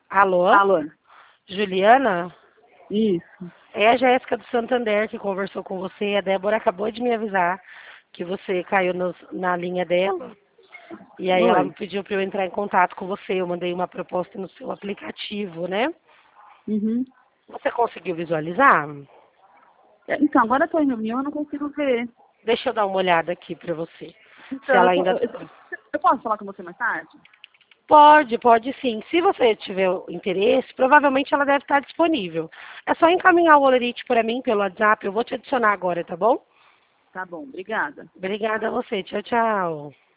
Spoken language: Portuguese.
Alô? Alô? Juliana? Isso. É a Jéssica do Santander que conversou com você. A Débora acabou de me avisar que você caiu na linha dela. E aí ela me Oi. pediu para eu entrar em contato com você. Eu mandei uma proposta no seu aplicativo, né? Uhum. Você conseguiu visualizar? Então, agora eu tô em reunião, eu não consigo ver. Deixa eu dar uma olhada aqui para você. Se Então, ela ainda... eu posso falar com você mais tarde? Pode sim. Se você tiver interesse, provavelmente ela deve estar disponível. É só encaminhar o Olerite para mim pelo WhatsApp. Eu vou te adicionar agora, tá bom? Tá bom, obrigada. Obrigada a você. Tchau, tchau.